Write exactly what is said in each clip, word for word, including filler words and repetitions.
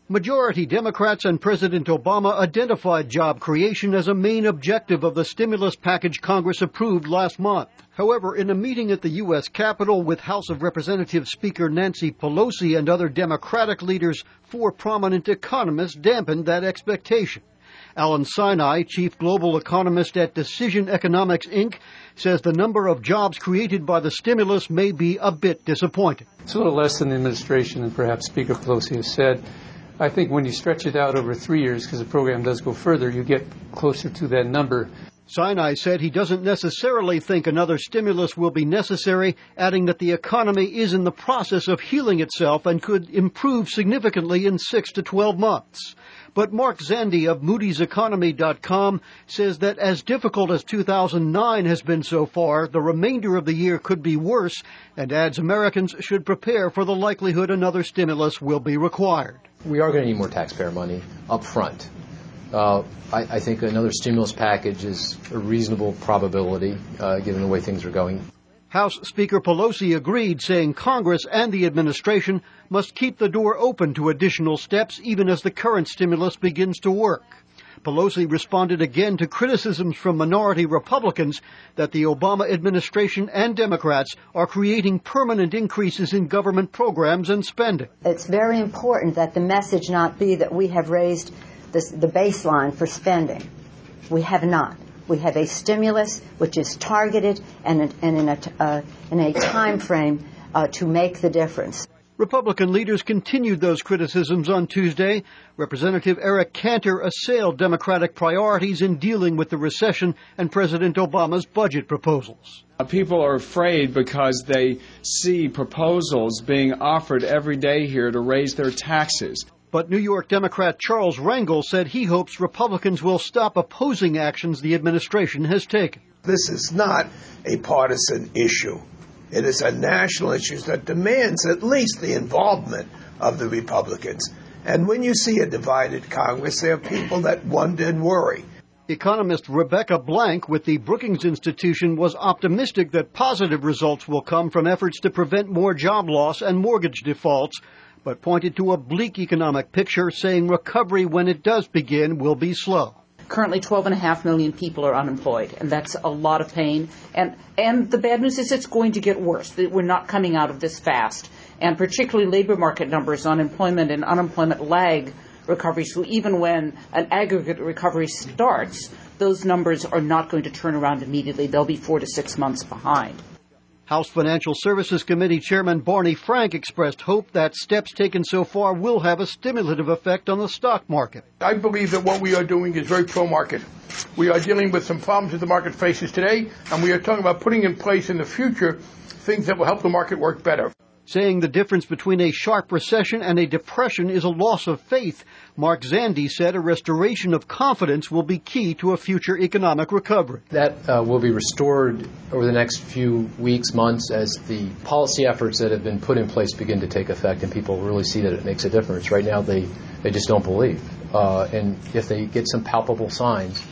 Majority Democrats and President Obama identified job creation as a main objective of the stimulus package Congress approved last month. However, in a meeting at the U S Capitol with House of Representatives Speaker Nancy Pelosi and other Democratic leaders, four prominent economists dampened that expectation. Alan Sinai, chief global economist at Decision Economics, Incorporated, says the number of jobs created by the stimulus may be a bit disappointing. It's a little less than the administration and perhaps Speaker Pelosi has said. I think when you stretch it out over three years, because the program does go further, you get closer to that number. Sinai said he doesn't necessarily think another stimulus will be necessary, adding that the economy is in the process of healing itself and could improve significantly in six to twelve months. But Mark Zandi of Moody's Economy dot com says that as difficult as two thousand nine has been so far, the remainder of the year could be worse, and adds Americans should prepare for the likelihood another stimulus will be required. We are going to need more taxpayer money up front. Uh, I, I think another stimulus package is a reasonable probability, uh, given the way things are going. House Speaker Pelosi agreed, saying Congress and the administration must keep the door open to additional steps even as the current stimulus begins to work. Pelosi responded again to criticisms from minority Republicans that the Obama administration and Democrats are creating permanent increases in government programs and spending. It's very important that the message not be that we have raised this, the baseline for spending. We have not. We have a stimulus which is targeted and, and in a, uh, in a time frame uh, to make the difference. Republican leaders continued those criticisms on Tuesday. Representative Eric Cantor assailed Democratic priorities in dealing with the recession and President Obama's budget proposals. People are afraid because they see proposals being offered every day here to raise their taxes. But New York Democrat Charles Rangel said he hopes Republicans will stop opposing actions the administration has taken. This is not a partisan issue. It is a national issue that demands at least the involvement of the Republicans. And when you see a divided Congress, there are people that wonder and worry. Economist Rebecca Blank with the Brookings Institution was optimistic that positive results will come from efforts to prevent more job loss and mortgage defaults, but pointed to a bleak economic picture, saying recovery, when it does begin, will be slow. Currently, twelve and a half million people are unemployed, and that's a lot of pain. And and the bad news is it's going to get worse. We're not coming out of this fast. And particularly labor market numbers, unemployment and unemployment lag recovery. So even when an aggregate recovery starts, those numbers are not going to turn around immediately. They'll be four to six months behind. House Financial Services Committee Chairman Barney Frank expressed hope that steps taken so far will have a stimulative effect on the stock market. I believe that what we are doing is very pro-market. We are dealing with some problems that the market faces today, and we are talking about putting in place in the future things that will help the market work better. Saying the difference between a sharp recession and a depression is a loss of faith, Mark Zandi said a restoration of confidence will be key to a future economic recovery. That uh, will be restored over the next few weeks, months, as the policy efforts that have been put in place begin to take effect and people really see that it makes a difference. Right now, they, they just don't believe. Uh, and if they get some palpable signs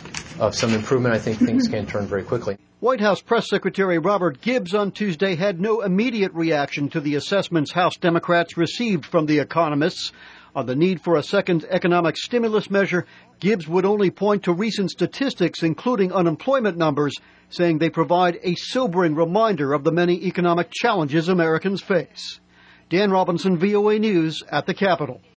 of some improvement, I think things can turn very quickly. White House Press Secretary Robert Gibbs on Tuesday had no immediate reaction to the assessments House Democrats received from the economists. On the need for a second economic stimulus measure, Gibbs would only point to recent statistics, including unemployment numbers, saying they provide a sobering reminder of the many economic challenges Americans face. Dan Robinson, V O A News, at the Capitol.